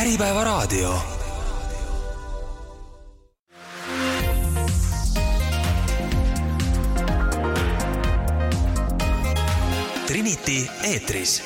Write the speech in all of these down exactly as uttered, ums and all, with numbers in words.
Äripäevaraadio. Trinity eetris.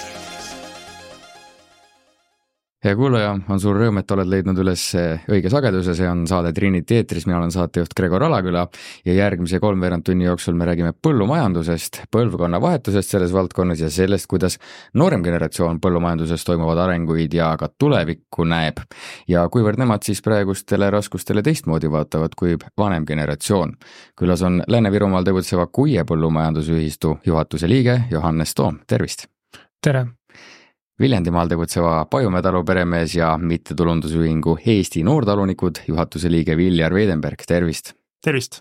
Hea kuulaja, on suur rõõm, et oled leidnud üles õige sageduse, see on saade Trinity eetris, mina olen saatejuht Gregor Alaküla ja järgmise kolmveerand tunni jooksul me räägime põllumajandusest, põlvkonna vahetusest selles valdkonnas ja sellest, kuidas noorem generatsioon põllumajanduses toimuvad arenguid ja ka tulevikku näeb. Ja kuivõrd nemad siis praegustele raskustele teistmoodi vaatavad kui vanem generatsioon. Külas on Lääne-Virumaal tegutseva Kuie põllumajandusühistu juhatuse liige Johannes Toom, tervist! Tere! Viljandimaal tegutseva Pajumäe talu peremees ja mittetulundusühingu Eesti Noortalunikud juhatuse liige Viljar Veidenberg, tervist! Tervist!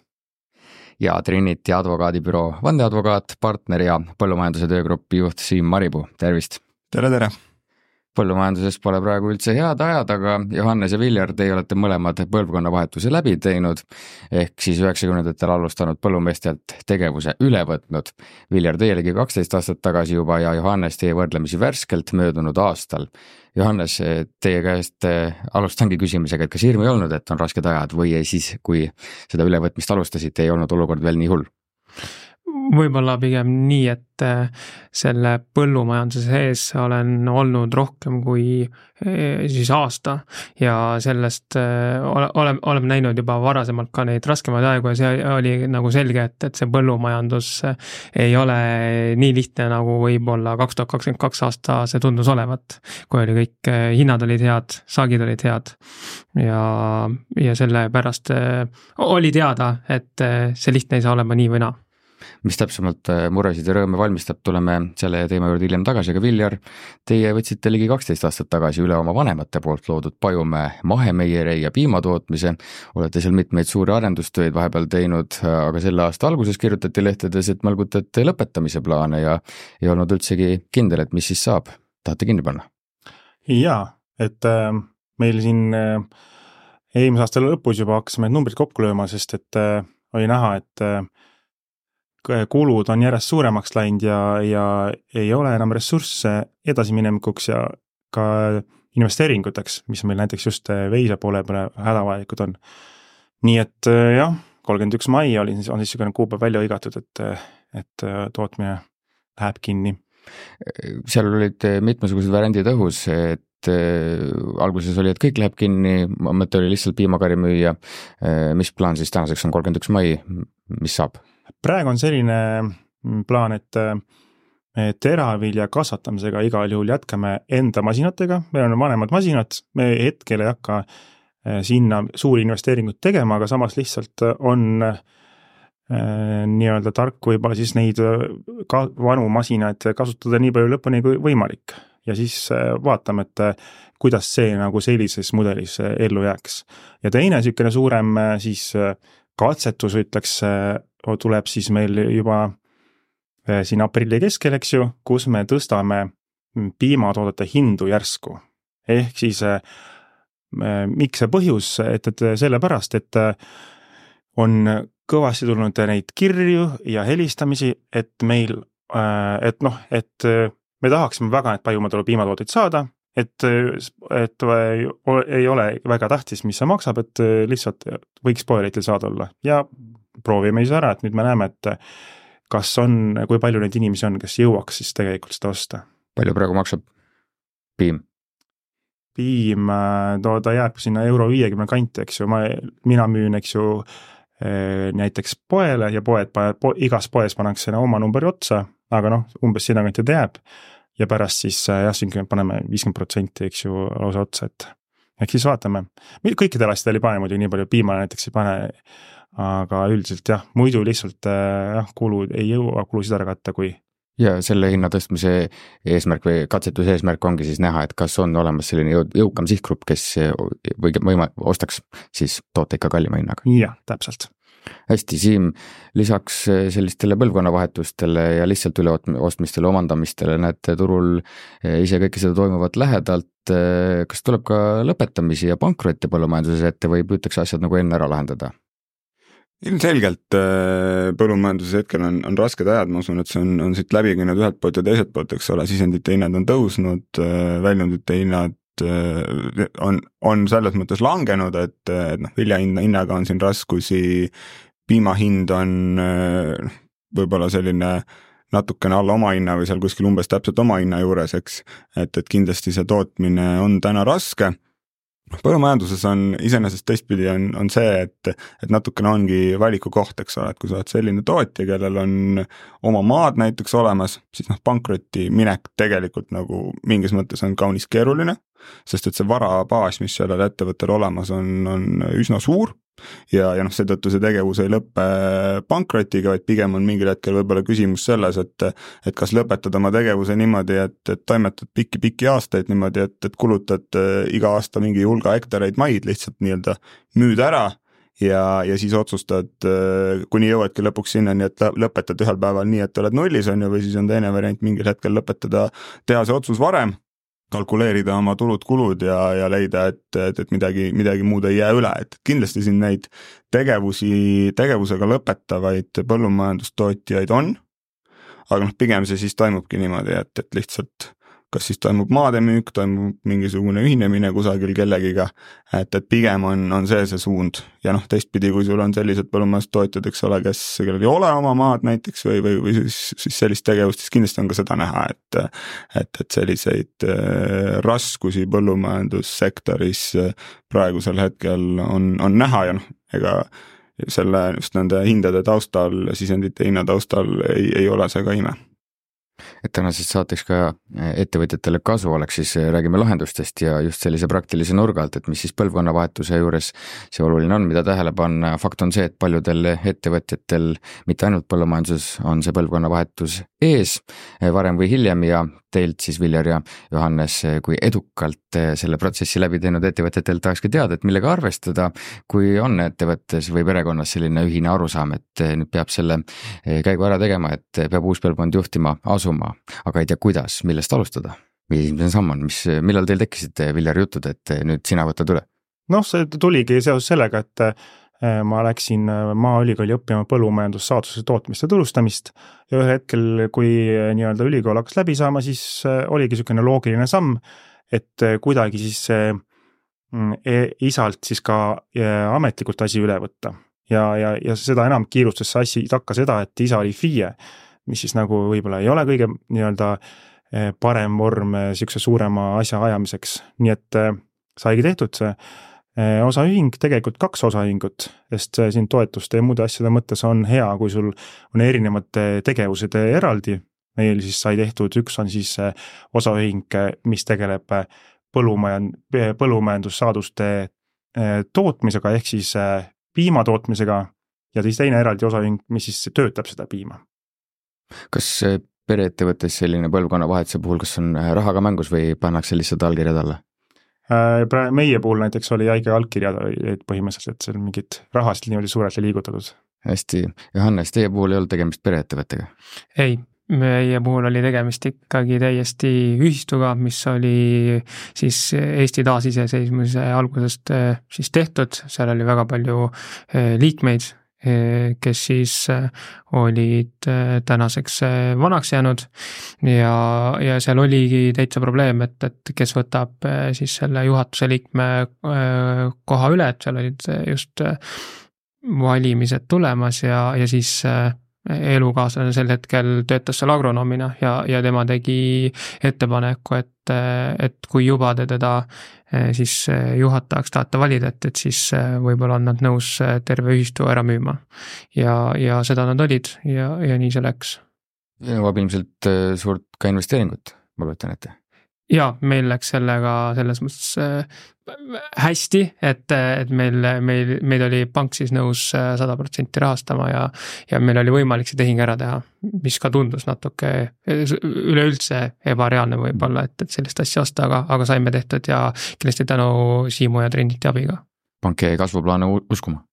Ja Trinity advokaadibüroo vandeadvokaat, partner ja põllumajanduse töögruppi juht Siim Maripuu, tervist! Tere, tere! Põllumajanduses pole praegu üldse head ajad, aga Johannes ja Viljar, teie olete mõlemad põlvkonna vahetuse läbi teinud, ehk siis üheksakümnendatel alustanud põllumeestelt tegevuse üle võtnud. Viljar, teie ligi kaksteist aastat tagasi juba ja Johannes teie võrdlemisi värskelt möödunud aastal. Johannes, teie käest alustangi küsimisega, et kas hirmu ei olnud, et on rasked ajad või siis, kui seda ülevõtmist alustasite, ei olnud olukord veel nii hull? Võib-olla pigem nii, et selle põllumajanduse sees olen olnud rohkem kui siis aasta ja sellest oleme, oleme näinud juba varasemalt ka neid raskemaid aegu ja see oli nagu selge, et, et see põllumajandus ei ole nii lihtne nagu võib-olla kaks tuhat kakskümmend kaks aasta see tundus olevat, kui oli kõik hinnad olid head, saagid olid head ja, ja selle pärast oli teada, et see lihtne ei saa olema nii või naa. Mis täpsemalt muresid ja rõõme valmistab, tuleme selle teema juurde hiljem tagasi, aga Viljar, teie võtsite ligi kaksteist aastat tagasi üle oma vanemate poolt loodud Pajumäe mahemeieri ja piimatootmise. Olete seal mitmeid suuri arendustöid vahepeal teinud, aga selle aasta alguses kirjutati lehtedes, et mõlgutate lõpetamise plaane ja ei olnud üldsegi kindel, et mis siis saab. Tahate kinni panna? Jaa, et äh, meil siin äh, eelmise aasta lõpus juba hakkasime numbrid kokku lööma, sest et äh, oli näha, et äh, kulud on järjest suuremaks läinud ja, ja ei ole enam ressursse edasiminemikuks ja ka investeeringuteks, mis meil näiteks just veise poole peale hädavajalikud on. Nii et jah, kolmkümmend üks mai oli, on siis niisugune kuupäev välja õigatud, et, et tootmine läheb kinni. Seal olid mitmesugused variandid õhus, et alguses oli, et kõik läheb kinni, mõte oli lihtsalt piimakari müüa. Mis plaan siis tänaseks on kolmkümmend üks mai, mis saab? Praegu on selline plaan, et teravilja kasvatamisega igal juhul jätkame enda masinatega, meil on vanemad masinad, me hetkel ei hakka sinna suuri investeeringuid tegema, aga samas lihtsalt on nii-öelda tark võib-olla siis neid ka vanu masinaid kasutada nii palju lõpuni kui võimalik. Ja siis vaatame, et kuidas see nagu sellises mudelis ellu jääks. Ja teine niisugune suurem siis katsetus ütleks tuleb siis meil juba siin aprilli keskel, eks ju, kus me tõstame piimatoodete hindu järsku. Ehk siis miks see põhjus, et, et sellepärast, et on kõvasti tulnud neid kirju ja helistamisi, et meil, et noh, et me tahaksime väga need Pajumäe piimatooteid saada, et, et ei ole väga tähtis, mis see maksab, et lihtsalt võiks poeletil saada olla. Ja proovime ise ära, et nüüd me näeme, et kas on, kui palju neid inimesi on, kes jõuaks siis tegelikult seda osta. Palju praegu maksab piim? Piim, to, ta jääb sinna euro viiekümne kanti, eks ju, ma, mina müün, eks ju, näiteks poele ja poed, po, igas poes pannakse oma numberi otsa, aga noh, umbes sinna kanti ta jääb ja pärast siis jah, siin paneme viiskümmend protsenti, eks ju, lausa otsa, et ehk siis vaatame. Kõikidel asjadel ei pane muidu nii palju, piimale näiteks ei pane, aga üldiselt jah, muidu lihtsalt jah, kulu ei jõua kulusid ära katta, kui ja selle hinna tõstmise eesmärk või katsetuse eesmärk ongi siis näha, et kas on olemas selline jõukam sihtgrupp, kes või võima, ostaks siis toote ikka kallima hinnaga. Jah, täpselt. Hästi, Siim, lisaks sellistele põlvkonnavahetustele ja lihtsalt üleostmistele, omandamistele näete turul ise kõike seda toimuvat lähedalt. Kas tuleb ka lõpetamisi ja pankrotti põllumajanduses ette või püütakse asjad nagu enne ära lahendada? Ilmselgelt põllumajanduses hetkel on, on rasked ajad, ma usun, et see on, on siit läbi käinud ühelt poolt ja teiselt poolt, eks ole, sisendite hinnad on tõusnud, väljundite hinnad on, on selles mõttes langenud, et, et noh, vilja hinnaga on siin raskusi, piima hind on võib-olla selline natukene alla oma hinna või seal kuskil umbes täpselt oma hinna juures, eks, et, et kindlasti see tootmine on täna raske. Põllumajanduses on iseenesest teistpidi on, on see, et, et natukene ongi valiku koht, eks ole, et kui sa oled selline tootja, kellel on oma maad näiteks olemas, siis noh, pankrotti minek tegelikult nagu mingis mõttes on kaunis keeruline, sest et see varabaas, mis sellel ettevõttel olemas on, on üsna suur ja, ja noh, seetõttu see tegevus ei lõppe pankrotiga, vaid pigem on mingil hetkel võib-olla küsimus selles, et, et kas lõpetada oma tegevuse niimoodi, et, et toimetad pikki-pikki aastaid niimoodi, et, et kulutad iga aasta mingi hulga hektareid maid lihtsalt nii-öelda müüd ära ja, ja siis otsustad, kuni jõuadki lõpuks sinnani, et lõpetad ühel päeval nii, et oled nullis on ju, või siis on teine variant mingil hetkel lõpetada, teha see otsus varem, kalkuleerida oma tulud-kulud ja, ja leida, et, et, et midagi, midagi muud ei jää üle, et kindlasti siin neid tegevusi, tegevusega lõpetavaid põllumajandustootjaid on, aga noh, pigem see siis toimubki niimoodi, et, et lihtsalt kas siis toimub maademüük, toimub mingisugune ühinemine kusagil kellegiga, et, et pigem on, on see see suund. Ja noh, teistpidi, kui sul on sellised põllumajandustootjad, eks ole, kes kellel ei ole oma maad näiteks või, või, või siis, siis sellist tegevust, siis kindlasti on ka seda näha, et, et, et selliseid raskusi põllumajandussektoris praegusel hetkel on, on näha ja noh, ega selle just nende hindade taustal, sisendite hinna taustal ei, ei ole see ka ime. Et tänases saateks ka ettevõtjatele kasu oleks, siis räägime lahendustest ja just sellise praktilise nurga alt, et mis siis põlvkonnavahetuse juures see oluline on, mida tähele panna. Fakt on see, et paljudel ettevõtjatel, mitte ainult põllumajanduses, on see põlvkonnavahetus ees varem või hiljem ja teilt siis Viljar ja Johannes, kui edukalt selle protsessi läbi teinud ettevõtjatel tahakski teada, et millega arvestada, kui on ettevõttes või perekonnas selline ühine arusaam, et nüüd peab selle käigu ära tegema, et peab uus põlvkond juhtima asuma, aga ei tea kuidas, millest alustada. Või esimene samm on, mis, millal teil tekkisid Viljar jutud, et nüüd sina võtad üle? Noh, see tuligi seoses sellega, et ma läksin Maaülikooli õppima põllumajandussaaduse tootmist ja turustamist ja ühel hetkel, kui nii-öelda ülikool hakkas läbi saama, siis oligi niisugune loogiline samm, et kuidagi siis isalt siis ka ametlikult asi üle võtta. Ja, ja, ja seda enam kiirustas see asi takka seda, et isa oli F I E, mis siis nagu võib-olla ei ole kõige nii-öelda parem vorm niisuguse suurema asja ajamiseks. Nii et saigi tehtud see osaühing, tegelikult kaks osaühingut, sest siin toetuste ja muude asjade mõttes on hea, kui sul on erinevad tegevused eraldi. Meil siis sai tehtud, üks on siis osaühing, mis tegeleb põllumajand, põllumajandussaaduste tootmisega ehk siis piima tootmisega ja siis teine eraldi osaühing, mis siis töötab seda piima. Kas pereettevõttes selline põlvkonnavahetuse puhul, kas on rahaga mängus või pannakse lihtsalt allkirjad alla? Meie puhul näiteks oli jäige allkirjad põhimõtteliselt, et see on mingid rahast niimoodi suurelt liigutatud. Hästi. Johannes, teie puhul ei olnud tegemist pereettevõttega? Ei, meie puhul oli tegemist ikkagi täiesti ühistuga, mis oli siis Eesti taasiseseisvumise algusest siis tehtud, seal oli väga palju liikmeid, kes siis olid tänaseks vanaks jäänud ja, ja seal oligi täitsa probleem, et, et kes võtab siis selle juhatuse liikme koha üle, et seal olid just valimised tulemas ja, ja siis elukaaslane sel hetkel töötas seal agronoomina ja, ja tema tegi ettepaneku, et, et kui juba te teda siis juhatajaks tahate valida, et, et siis võib-olla on nad nõus terve ühistu ära müüma. Ja, ja seda nad olid ja, ja nii see läks. Nõuab ilmselt suurt ka investeeringut, ma kujutan ette. Ja, meil läks sellega selles mõttes hästi, et, et meil, meil, meil oli pank siis nõus sada protsenti rahastama ja, ja meil oli võimalik see tehing ära teha, mis ka tundus natuke üleüldse ebareaalne võib-olla, et, et sellist asja osta, aga, aga saime tehtud ja kindlasti tänu Siimu ja Trinity abiga. Pank jäi kasvuplaane uskuma?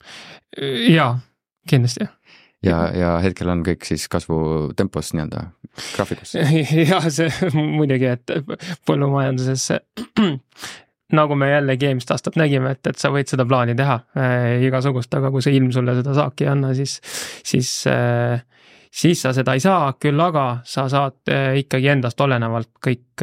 Jaa, kindlasti. Ja, ja hetkel on kõik siis kasvu tempos nii-anda graafikus. Ja see muidugi, et põllumajanduses nagu me jällegi eelmist aastat nägime, et, et sa võid seda plaani teha äh, igasugust, aga kui see ilm sulle seda saaki ei anna, siis, siis äh, siis sa seda ei saa, küll aga sa saad ikkagi endast olenevalt kõik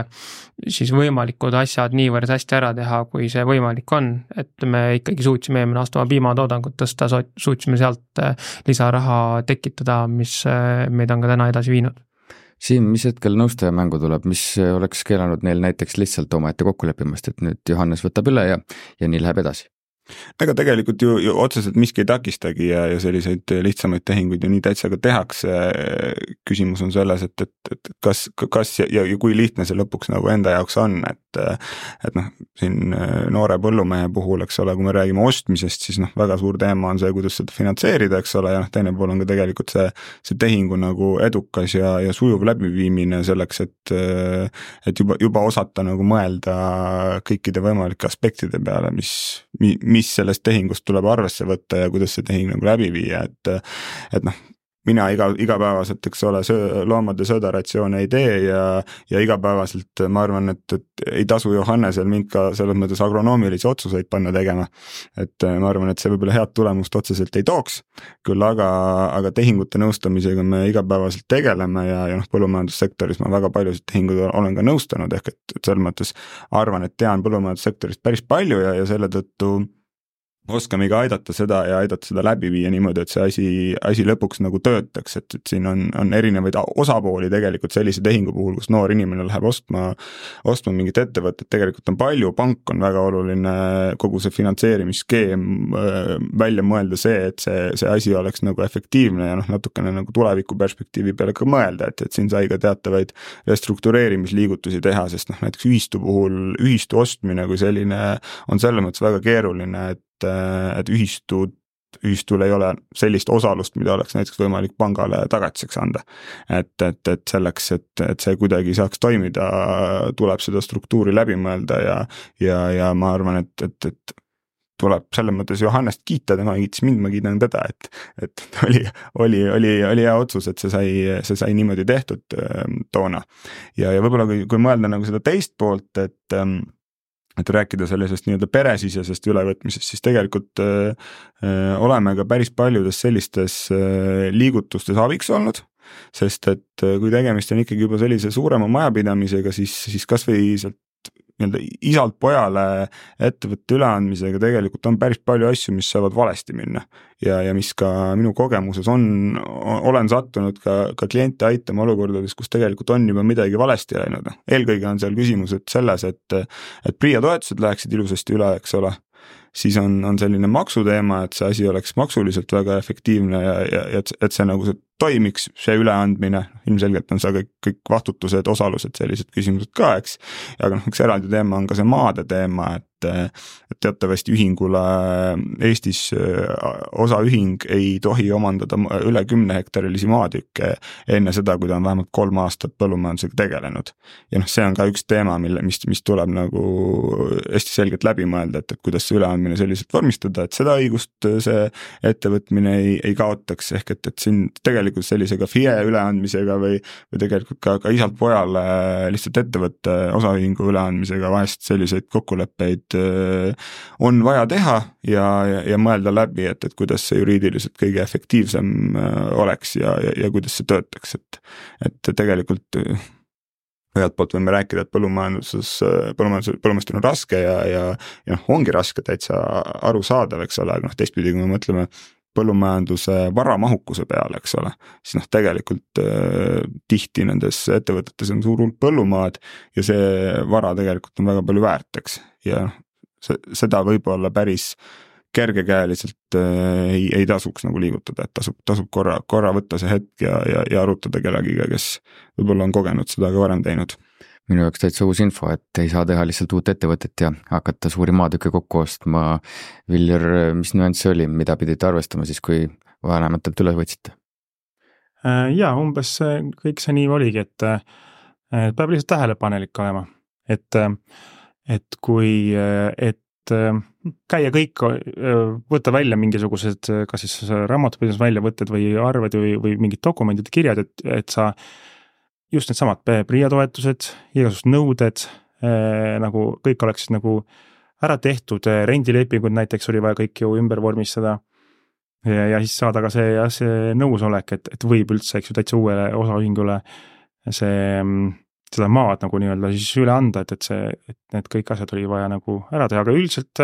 siis võimalikud asjad niivõrd hästi ära teha, kui see võimalik on, et me ikkagi suutsime eelmine aasta oma piimatoodangut tõsta, suutsime sealt lisaraha tekitada, mis meid on ka täna edasi viinud. Siim, mis hetkel nõustaja mängu tuleb, mis oleks keelanud neil näiteks lihtsalt omaette kokkuleppimast, et nüüd Johannes võtab üle ja, ja nii läheb edasi? Ega tegelikult ju, ju otseselt miski ei takistagi ja, ja selliseid lihtsamaid tehinguid ju nii täitsa ka tehakse. Küsimus on selles, et, et, et kas, kas ja, ja kui lihtne see lõpuks nagu enda jaoks on, et, et noh, siin noore põllumehe puhul, eks ole, kui me räägime ostmisest, siis noh, väga suur teema on see, kuidas seda finantseerida, eks ole, ja noh, teine pool on ka tegelikult see, see tehingu nagu edukas ja, ja sujuv läbiviimine selleks, et, et juba, juba osata nagu mõelda kõikide võimalike aspektide peale, mis, mis mis sellest tehingust tuleb arvesse võtta ja kuidas see tehing nagu läbi viia, et, et noh, mina iga, igapäevaselt, eks ole, söö, loomade söödaratsioone ei tee ja, ja igapäevaselt ma arvan, et, et ei tasu Johannesel mind ka selles mõttes agronoomilisi otsuseid panna tegema. Et ma arvan, et see võib-olla head tulemust otseselt ei tooks, küll aga, aga tehingute nõustamisega me igapäevaselt tegeleme ja, ja noh, põllumajandussektoris ma väga paljusid tehingud olen ka nõustanud, ehk et, et selles mõttes arvan, et tean põllumajandussektorist päris palju ja, ja selle tõttu oskame ka aidata seda ja aidata seda läbi viia niimoodi, et see asi, asi lõpuks nagu töötaks, et, et siin on, on erinevaid osapooli tegelikult sellise tehingu puhul, kus noor inimene läheb ostma, ostma mingit ettevõtet, tegelikult on palju, pank on väga oluline, kogu see finantseerimisskeem välja mõelda see, et see, see asi oleks nagu efektiivne ja noh, natukene nagu tuleviku perspektiivi peale ka mõelda, et, et siin sai ka teatavaid restruktureerimisliigutusi teha, sest noh, näiteks ühistu puhul, ühistu ostmine kui selline on selles mõttes väga keeruline, et et ühistud, ühistul ei ole sellist osalust, mida oleks näiteks võimalik pangale tagatiseks anda. Et, et, et selleks, et, et see kuidagi saaks toimida, tuleb seda struktuuri läbi mõelda ja, ja, ja ma arvan, et, et, et tuleb selles mõttes Johannest kiita, tema kiitis mind, ma kiidan teda, et, et oli, oli, oli, oli hea otsus, et see sai, see sai niimoodi tehtud toona. Ja, ja võib-olla kui, kui mõelda nagu seda teist poolt, et et rääkida sellisest nii-öelda peresisesest ülevõtmisest, siis tegelikult öö, öö, oleme ka päris paljudes sellistes öö, liigutustes abiks olnud, sest et öö, kui tegemist on ikkagi juba sellise suurema majapidamisega, siis, siis kas või sealt nii-öelda isalt pojale ettevõtte üleandmisega tegelikult on päris palju asju, mis saavad valesti minna ja, ja mis ka minu kogemuses on, olen sattunud ka, ka kliente aitama olukordades, kus tegelikult on juba midagi valesti läinud. Eelkõige on seal küsimus, et selles, et, et PRIA toetused läheksid ilusasti üle, eks ole, siis on, on selline maksuteema, et see asi oleks maksuliselt väga efektiivne ja, ja, ja et see nagu see toimiks, see üleandmine, ilmselgelt on see kõik, kõik vastutused, osalused, sellised küsimused ka, eks, aga noh, üks eraldi teema on ka see maade teema, et, et teatavasti ühingule Eestis osaühing ei tohi omandada üle kümne hektarilisi maatükke enne seda, kui ta on vähemalt kolm aastat põllumajandusega tegelenud. Ja noh, see on ka üks teema, mille, mis, mis tuleb nagu hästi selgelt läbi mõelda, et, et kuidas see üleandmine selliselt vormistada, et seda õigust see ettevõtmine ei, ei kaotaks, ehk et, et siin tegelikult sellisega F I E üleandmisega või, või tegelikult ka, ka isalt pojale lihtsalt ettevõtte osaühingu üleandmisega vahest selliseid kokkuleppeid on vaja teha ja, ja, ja mõelda läbi, et, et kuidas see juriidiliselt kõige efektiivsem oleks ja, ja, ja kuidas see töötaks, et, et tegelikult ühelt poolt võime rääkida, et põllumajanduses, põllumajandus, põllumajandustel on raske ja, ja, ja ongi raske täitsa arusaadav, eks ole, aga noh, teistpidi, kui me mõtleme põllumajanduse varamahukuse peale, eks ole, siis noh, tegelikult äh, tihti nendes ettevõtetes on suur hulk põllumaad ja see vara tegelikult on väga palju väärt, eks, ja see, seda võib-olla päris kergekäeliselt äh, ei, ei tasuks nagu liigutada, et tasub, tasub korra, korra võtta see hetk ja, ja, ja arutada kellegiga, kes võib-olla on kogenud seda ka varem teinud. Minu jaoks täitsa uus info, et ei saa teha lihtsalt uut ettevõtet ja hakata suuri maatükke kokku ostma. Viljar, mis nüanss oli, mida pidite arvestama siis, kui vanematelt üle võtsite? Ja, umbes kõik see nii oligi, et peab lihtsalt tähelepanelik olema, et, et kui, et käia kõik, võtta välja mingisugused, kas siis raamatupidamised väljavõtted või arved või, või mingid dokumendid, kirjad, et, et sa just need samad PRIA toetused, igasugused nõuded, eh, nagu kõik oleksid nagu ära tehtud, rendilepingud näiteks oli vaja kõik ju ümber vormistada ja, ja siis saada ka see, see nõusolek, et, et võib üldse, eks ju, täitsa uuele osaühingule see, seda maad nagu nii-öelda siis üle anda, et, et see, et need kõik asjad oli vaja nagu ära teha, aga üldiselt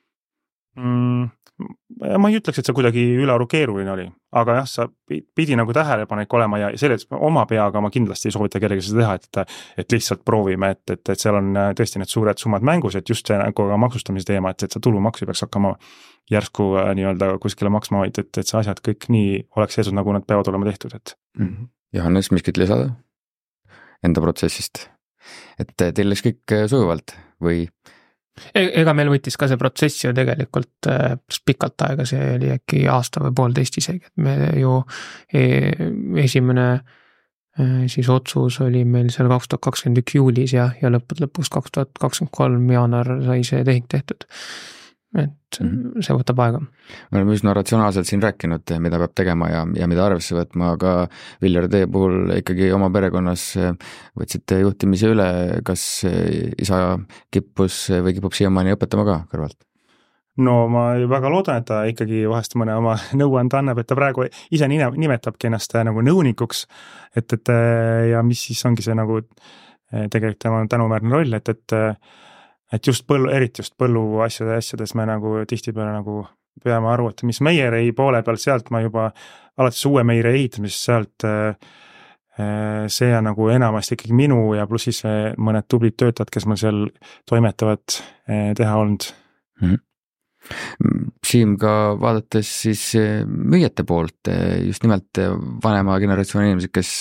mm, ma ei ütleks, et see kuidagi ülearu keeruline oli, aga jah, sa pidi nagu tähelepanek olema ja selles oma peaga ma kindlasti ei soovita kellegi seda teha, et, et lihtsalt proovime, et, et, et seal on tõesti need suured summad mängus, et just see nagu maksustamise teema, et, et see tulumaksu peaks hakkama järsku nii-öelda kuskile maksma, et, et, et see asjad kõik nii oleks seesud, nagu nad peavad olema tehtud, et mm-hmm. Johannes, miskit lisada enda protsessist, et teil läks kõik sujuvalt või? Ega meil võttis ka see protsess ju tegelikult pikalt aega, see oli äkki aasta või poolteist isegi, et me ju esimene siis otsus oli meil seal kaks tuhat kakskümmend üks juulis ja, ja lõpud lõpuks kaks tuhat kakskümmend kolm jaanuar sai see tehing tehtud. Et see võtab aega. Me oleme üsna ratsionaalselt siin rääkinud, mida peab tegema ja, ja mida arvesse võtma, aga Viljar, teie puhul ikkagi oma perekonnas võtsite juhtimise üle, kas isa kippus või kipub siiamaani õpetama ka kõrvalt? No ma väga loodan, et ta ikkagi vahest mõne oma nõuande annab, et ta praegu ise nimetabki ennast nagu nõunikuks, et, et ja mis siis ongi see nagu tegelikult tema tänuväärne roll, et, et et just põllu, eriti just põllu asjade asjades me nagu tihtipeale nagu peame aru, et mis meierei poole pealt, sealt ma juba alates uue meierei ehitamisest sealt see on nagu enamasti ikkagi minu ja pluss siis mõned tublid töötajad, kes meil seal toimetavad teha olnud. Mm-hmm. Siim, ka vaadates siis müüjate poolt, just nimelt vanema generatsiooni inimesed, kes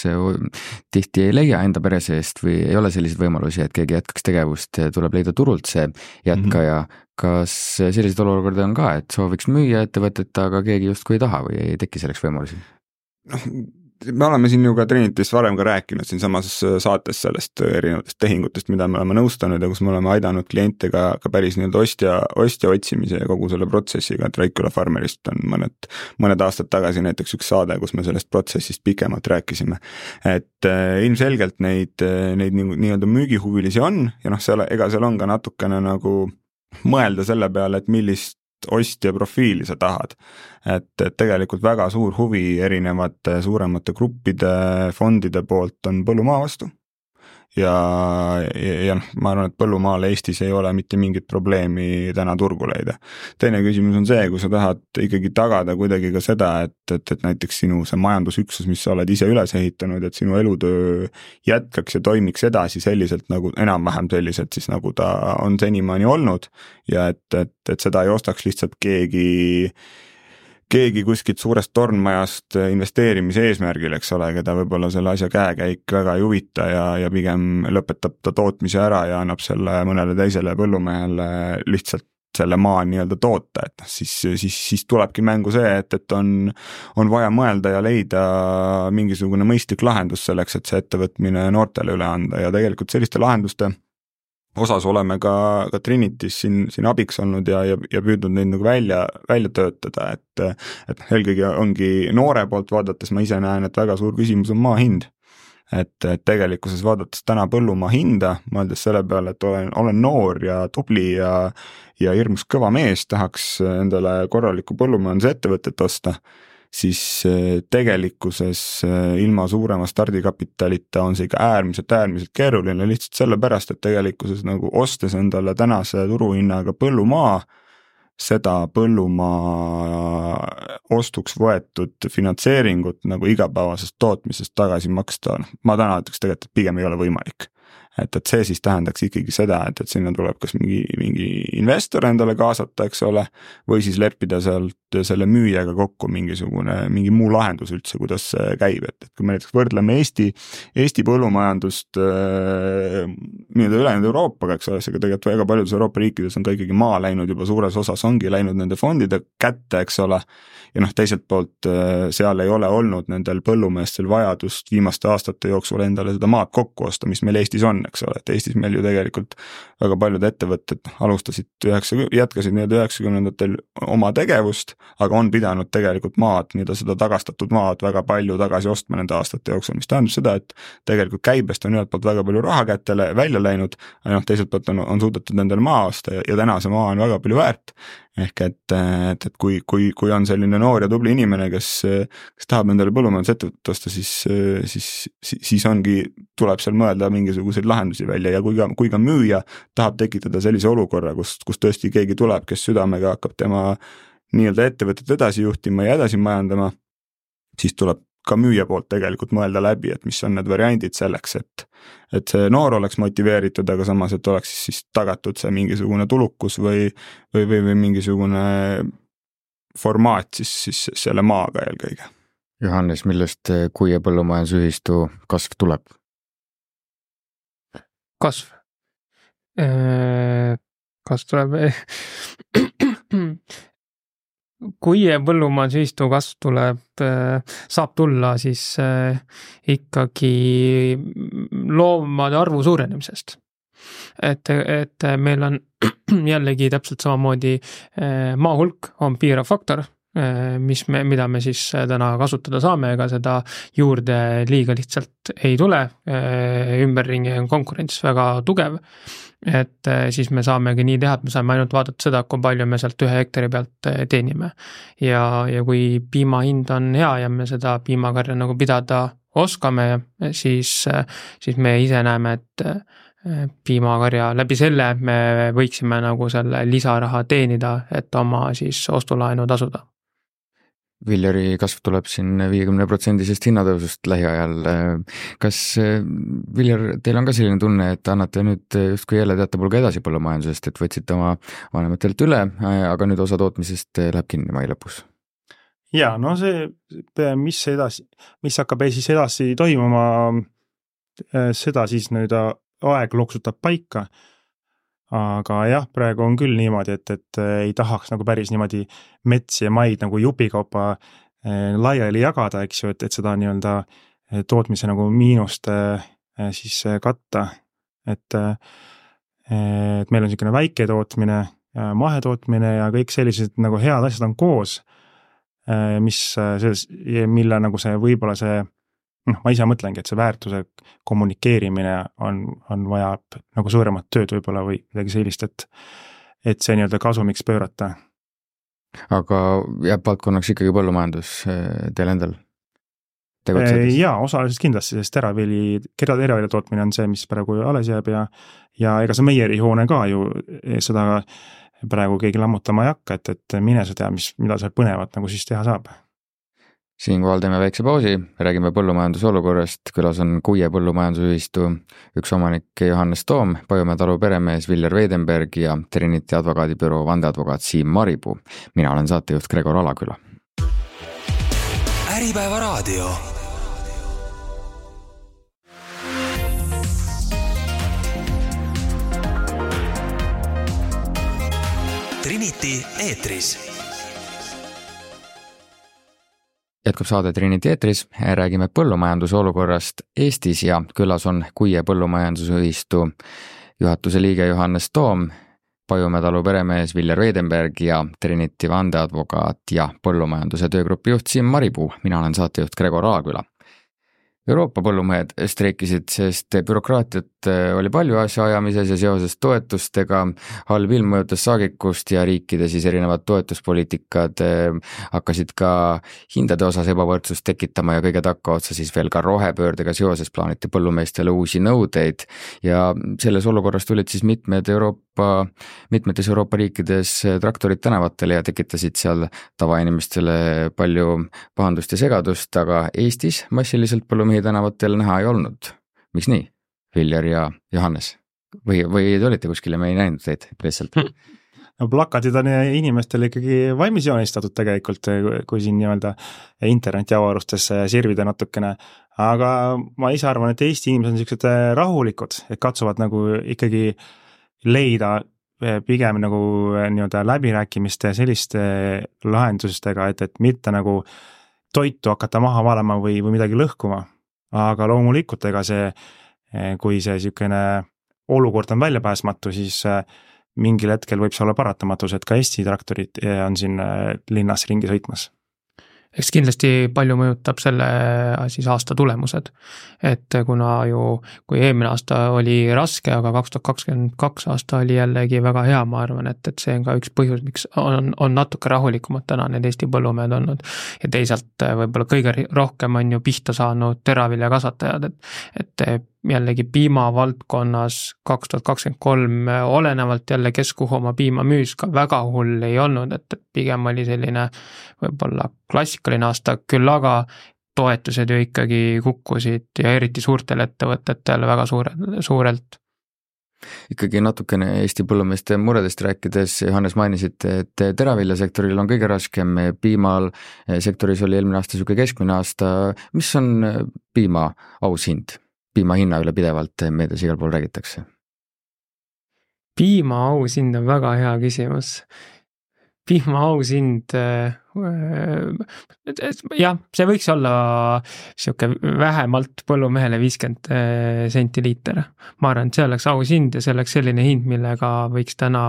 tihti ei leia enda pere seest või ei ole selliseid võimalusi, et keegi jätkaks tegevust, tuleb leida turult see jätkaja. Mm-hmm. Kas sellised olukorda on ka, et sooviks müüa ettevõtet, aga keegi justkui ei taha või ei teki selleks võimalusi? Noh, me oleme siin ju ka Trinityst varem ka rääkinud siin samas saates sellest erinevatest tehingutest, mida me oleme nõustanud ja kus me oleme aidanud kliente ka, ka päris nii-öelda ostja, ostja otsimise ja kogu selle protsessiga, et Raikküla Farmerist on mõned, mõned aastad tagasi näiteks üks saade, kus me sellest protsessist pikemalt rääkisime. Et äh, ilmselgelt neid, neid nii-öelda müügihuvilisi on ja noh, seal, ega seal on ka natukene nagu mõelda selle peale, et millist ostja profiili sa tahad. Et, et tegelikult väga suur huvi erinevate suuremate gruppide, fondide poolt on põllumaa vastu. Ja, ja, ja ma arvan, et põllumaal Eestis ei ole mitte mingit probleemi täna turgu leida. Teine küsimus on see, kui sa tahad ikkagi tagada kuidagi ka seda, et, et, et näiteks sinu see majandusüksus, mis sa oled ise üles ehitanud, et sinu elutöö jätkaks ja toimiks edasi selliselt nagu enam-vähem selliselt siis nagu ta on senimaani olnud ja et, et, et seda ei ostaks lihtsalt keegi keegi kuskilt suurest tornmajast investeerimise eesmärgil, eks ole, keda võib-olla selle asja käekäik väga ei huvita ja, ja pigem lõpetab ta tootmise ära ja annab selle mõnele teisele põllumehele lihtsalt selle maa nii-öelda toota, et siis, siis, siis tulebki mängu see, et, et on, on vaja mõelda ja leida mingisugune mõistlik lahendus selleks, et see ettevõtmine noortele üle anda ja tegelikult selliste lahenduste osas oleme ka, ka Trinity's siin, siin abiks olnud ja, ja, ja püüdnud neid nagu välja, välja töötada, et, et eelkõige ongi noore poolt vaadates, ma ise näen, et väga suur küsimus on maa hind. Et, et tegelikkuses vaadates täna põllumaa hinda, mõeldes selle peale, et olen, olen noor ja tubli ja, ja hirmus kõva mees, tahaks endale korralikku põllumajanduse ettevõtet osta, siis tegelikkuses ilma suurema stardikapitalita on see ikka äärmiselt, äärmiselt keeruline lihtsalt sellepärast, et tegelikkuses nagu ostes endale tänase turuhinnaga põllumaa, seda põllumaa ostuks võetud finantseeringut nagu igapäevasest tootmisest tagasi maksta. Ma täna ütleks tegelikult, et pigem ei ole võimalik. Et, et see siis tähendaks ikkagi seda, et, et sinna tuleb kas mingi, mingi investor endale kaasata, eks ole, või siis leppida sealt selle müüjaga kokku mingisugune, mingi muu lahendus üldse, kuidas see käib. Et, et kui me näiteks võrdleme Eesti, Eesti põllumajandust nii-öelda ülejäänud Euroopaga, eks ole, seega tegelikult väga paljudes Euroopa riikides on ka ikkagi maa läinud juba suures osas, ongi läinud nende fondide kätte, eks ole, ja noh, teiselt poolt seal ei ole olnud nendel põllumeestel vajadust viimaste aastate jooksul endale seda maad kokku osta, mis meil Eestis Eestis on, eks ole, et Eestis meil ju tegelikult väga paljud ettevõtted alustasid üheksa, jätkasid nii-öelda üheksakümnendatel oma tegevust, aga on pidanud tegelikult maad, nii-öelda seda tagastatud maad väga palju tagasi ostma nende aastate jooksul, mis tähendab seda, et tegelikult käibest on ühelt poolt väga palju raha kätele välja läinud, noh, teiselt poolt on, on suudetud nendele maa osta ja, ja täna see maa on väga palju väärt. Ehk et, et, et kui, kui, kui on selline noor ja tubli inimene, kes, kes tahab endale põllumajandusettevõtet osta, siis, siis, siis ongi, tuleb seal mõelda mingisuguseid lahendusi välja ja kui ka, kui ka müüja tahab tekitada sellise olukorra, kus, kus tõesti keegi tuleb, kes südamega hakkab tema nii-öelda ettevõtet edasi juhtima ja edasi majandama, siis tuleb ka müüja poolt tegelikult mõelda läbi, et mis on need variandid selleks, et, et see noor oleks motiveeritud, aga samas, et oleks siis tagatud see mingisugune tulukus või, või, või, või mingisugune formaat siis, siis selle maaga eelkõige. Johannes, millest Kuie põllumajandusühistu kasv tuleb? Kasv? Kasv tuleb... Kuie põllumajandusühistu kasv tuleb, saab tulla siis ikkagi loomade arvu suurenemisest. Et, et meil on jällegi täpselt samamoodi maa hulk on piirav faktor, mis me, mida me siis täna kasutada saame, ega seda juurde liiga lihtsalt ei tule, ümberringi on konkurents väga tugev, et siis me saamegi nii teha, et me saame ainult vaadata seda, kui palju me sealt ühe hektari pealt teenime. Ja, ja kui piima hind on hea ja me seda piimakarja nagu pidada oskame, siis, siis me ise näeme, et piimakarja läbi selle me võiksime nagu selle lisaraha teenida, et oma siis ostulaenu tasuda. Viljari kasv tuleb siin viiekümne protsendisest hinnatõusust lähiajal. Kas, Viljar, teil on ka selline tunne, et annate nüüd justkui jälle teate pulga edasi põllumajandusest, et võtsite oma vanematelt üle, aga nüüd osa tootmisest läheb kinni mai lõpus? Ja, no see, mis, edasi, mis hakkab siis edasi toimuma, seda siis nüüd aeg loksutab paika. Aga jah, praegu on küll niimoodi, et, et ei tahaks nagu päris niimoodi metsi ja maid nagu jupikaupa laiali jagada, eks ju, et, et seda nii-öelda tootmise nagu miinust siis katta. Et, et meil on selline väike tootmine, mahetootmine ja kõik sellised nagu head asjad on koos, mis, mille nagu see võib-olla see noh, ma ise mõtlengi, et see väärtuse kommunikeerimine on, on vaja nagu suuremat tööd võib-olla või midagi sellist, et, et see nii-öelda kasumiks pöörata. Aga jääb valdkonnaks ikkagi põllumajandus teil endal? Jaa, osaliselt kindlasti, sest teravili, teravili tootmine on see, mis praegu alles jääb ja, ja ega see meierihoone ka ju seda praegu keegi lammutama ei hakka, et, et mine sa tea, mis, mida seal põnevat nagu siis teha saab. Siinkohal teeme väikse pausi, räägime põllumajanduse olukorrast, külas on Kuie põllumajandusühistu üks omanik Johannes Toom, Pajumäe talu peremees Viljar Weidenberg ja Trinity advokaadibüroo vandeadvokaat Siim Maripuu. Mina olen saatejuht Gregor Alaküla. Äripäeva raadio. Trinity eetris. Jätkub saade Trinity eetris, räägime põllumajanduse olukorrast Eestis ja külas on Kuie põllumajandusühistu juhatuse liige Johannes Toom, Pajumäe talu peremees Viljar Weidenberg ja Trinity vandeadvokaat ja põllumajanduse töögrupi juht Siim Maripuu. Mina olen saatejuht Gregor Alaküla. Euroopa põllumehed streikisid, sest bürokraatiat oli palju asja ajamises ja seoses toetustega halb ilm mõjutas saagikust ja riikide siis erinevad toetuspoliitikad hakkasid ka hindade osas ebavõrdsust tekitama ja kõige takka otsa siis veel ka rohepöördega seoses plaaniti põllumeestele uusi nõudeid ja selles olukorras tulid siis mitmed Euroopa, mitmetes Euroopa riikides traktorid tänavatele ja tekitasid seal tavainimestele palju pahandust ja segadust, aga Eestis massiliselt põllumehi tänavatel näha ei olnud. Miks nii, Viljar ja Johannes? Või, või te olite kuskil ja me ei näinud teid lihtsalt? No plakatid on inimestele ikkagi valmis joonistatud tegelikult, kui siin nii-öelda internetiavarustesse sirvida natukene, aga ma ise arvan, et Eesti inimesed on sellised rahulikud, et katsuvad nagu ikkagi leida pigem nagu nii-öelda läbirääkimiste selliste lahendustega, et, et mitte nagu toitu hakata maha valama või, või midagi lõhkuma. Aga loomulikult ega see kui see niisugune olukord on väljapääsmatu, siis mingil hetkel võib see olla paratamatus, et ka Eesti traktorid on siin linnas ringi sõitmas. Eks kindlasti palju mõjutab selle siis aasta tulemused, et kuna ju, kui eelmine aasta oli raske, aga kaks tuhat kakskümmend kaks aasta oli jällegi väga hea, ma arvan, et, et see on ka üks põhjus, miks on, on natuke rahulikumad täna need Eesti põllumehed olnud ja teisalt võib-olla kõige rohkem on ju pihta saanud teravilja kasvatajad, et, et jällegi piima valdkonnas kaks tuhat kakskümmend kolm olenevalt jälle kes kuhu oma piima müüs ka väga hull ei olnud, et pigem oli selline võib-olla klassikaline aasta, küll aga toetused ju ikkagi kukkusid ja eriti suurtel ettevõtetel väga suure, suurelt. Ikkagi natukene Eesti põllumeeste muredest rääkides, Johannes mainisid, et teraviljasektoril on kõige raskem, piimal sektoris oli eelmine aasta niisugune keskmine aasta, mis on piima aushind? Piima hinna üle pidevalt meedias igal pool räägitakse. Piima aushind on väga hea küsimus. Piima aushind, jah, see võiks olla siuke vähemalt põllumehele viiskümmend senti liiter. Ma arvan, et see oleks aushind ja see oleks selline hind, millega võiks täna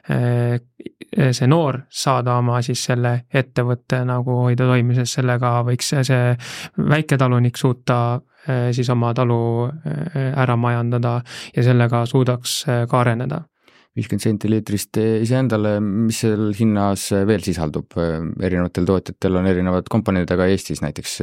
see noor saada oma siis selle ettevõtte nagu hoida toimises, sellega võiks see väiketalunik suuta siis oma talu ära majandada ja sellega suudaks ka areneda. viiskümmend senti liitrist iseendale, mis seal hinnas veel sisaldub? Erinevatel tootjatel on erinevad komponendid, aga Eestis näiteks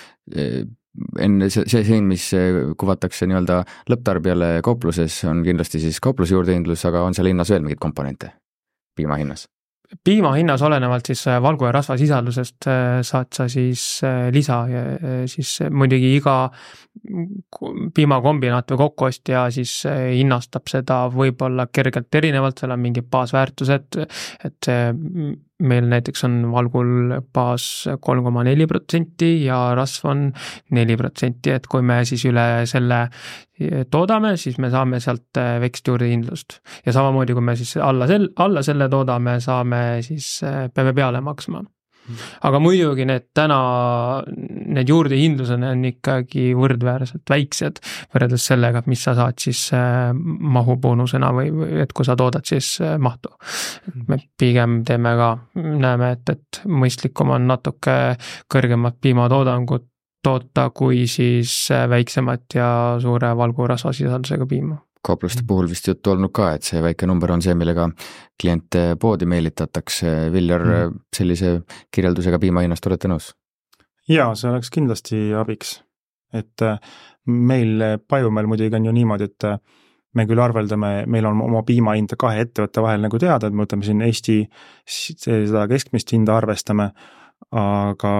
enne see, see hind, mis kuvatakse nii-öelda lõpptarbijale kaupluses, on kindlasti siis kaupluse juurdehindlus, aga on seal hinnas veel mingid komponente piima hinnas? Piima hinnas olenevalt siis valgu ja rasva sisaldusest saad sa siis lisa ja siis muidugi iga piimakombinaat või kokkuostja siis hinnastab seda võib-olla kergelt erinevalt, seal on mingi baasväärtused, et meil näiteks on valgul baas kolm koma neli protsenti ja rasv on neli protsenti, et kui me siis üle selle toodame, siis me saame sealt vekst juurdehindlust. Ja samamoodi, kui me siis alla, sel, alla selle toodame, saame siis, peame peale maksma. Aga muidugi need täna, need juurdehindlused on ikkagi võrdväärselt väiksed võrreldes sellega, mis sa saad siis mahuboonusena või et kui sa toodad siis mahtu. Me pigem teeme ka, näeme, et, et mõistlikum on natuke kõrgemat piimatoodangut toota kui siis väiksemat ja suure valgu rasvasisaldusega piima. Kaupluste puhul vist juttu olnud ka, et see väike number on see, millega kliente poodi meelitatakse. Viljar, mm. sellise kirjeldusega piima hinnast olete nõus? Jaa, see oleks kindlasti abiks. Et meil Pajumeel muidugi on ju niimoodi, et me küll arveldame, meil on oma piimahinda kahe ettevõtte vahel nagu teada, et me võtame siin Eesti seda keskmist hinda arvestame, aga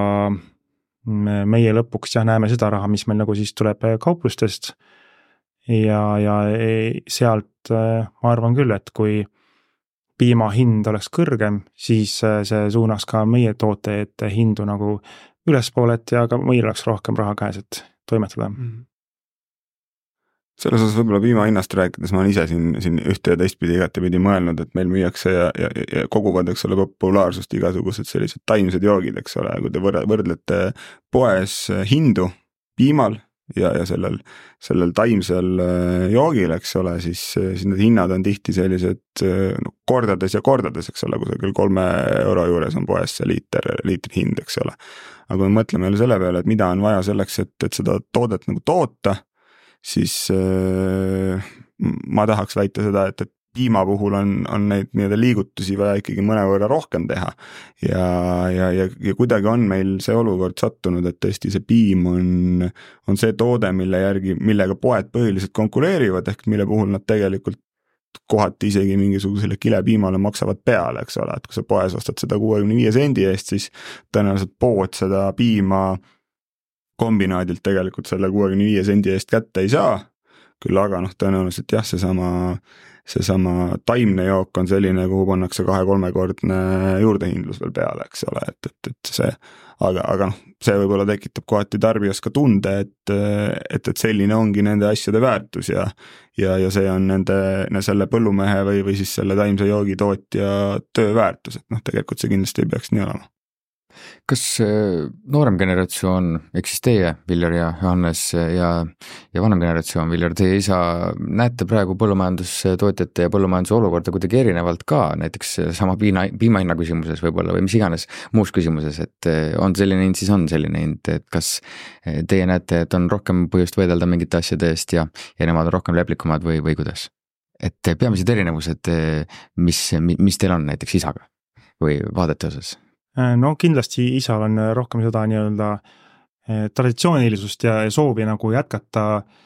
meie lõpuks jah, näeme seda raha, mis meil nagu siis tuleb kauplustest ja, ja sealt ma arvan küll, et kui piima hind oleks kõrgem, siis see suunaks ka meie tooteid hindu nagu ülespoolet ja ka meil oleks rohkem raha käes, et toimetada. Mm. Selles osas võib-olla piima hinnast rääkides ma olen ise siin, siin ühte ja teistpidi igatepidi mõelnud, et meil müüakse ja, ja, ja koguvad, eks ole, populaarsust igasugused sellised taimsed joogid, eks ole, kui te võrdlete poes hindu piimal ja, ja sellel, sellel taimsel joogil, eks ole, siis, siis need hinnad on tihti sellised no, kordades ja kordades, eks ole, kusagil kolme euro juures on poes see liiter, liitri hind, eks ole. Aga kui me mõtleme jälle selle peale, et mida on vaja selleks, et, et seda toodet nagu toota, siis äh, ma tahaks väita seda, et, et piima puhul on, on neid nii-öelda liigutusi vaja ikkagi mõnevõrra rohkem teha ja, ja, ja, ja kuidagi on meil see olukord sattunud, et tõesti see piim on, on see toode, mille järgi, millega poed põhiliselt konkureerivad, ehk mille puhul nad tegelikult kohati isegi mingisugusele kilepiimale maksavad peale, eks ole, et kui sa poes ostad seda kuuekümne viie sendi eest, siis tõenäoliselt pood seda piima kombinaadilt tegelikult selle kuuekümne viie sendi eest kätte ei saa, küll aga noh, tõenäoliselt jah, see sama, see sama taimne jook on selline, kuhu pannakse kahe-kolmekordne juurdehindlus veel peale, eks ole, et, et, et see, aga, aga noh, see võib-olla tekitab kohati tarbijas ka tunde, et, et, et selline ongi nende asjade väärtus ja, ja, ja see on nende, selle põllumehe või, või siis selle taimse joogi tootja töö väärtus, et noh, tegelikult see kindlasti ei peaks nii olema. kas noorem generatsioon, ehk siis teie, Viljar ja Johannes ja, ja vanem generatsioon, Viljar, teie isa, näete praegu põllumajandustootjate ja põllumajanduse olukorda kuidagi erinevalt ka, näiteks sama piina, piimahinna küsimuses võib-olla või mis iganes muus küsimuses, et on selline hind, siis on selline hind, et kas teie näete, et on rohkem põhjust võidelda mingite asjade eest ja, ja nemad on rohkem leplikumad või, või kuidas? Et peamised erinevused, mis, mis teil on näiteks isaga või vaadete osas? No kindlasti isal on rohkem seda nii-öelda traditsioonilisust ja soovi nagu jätkata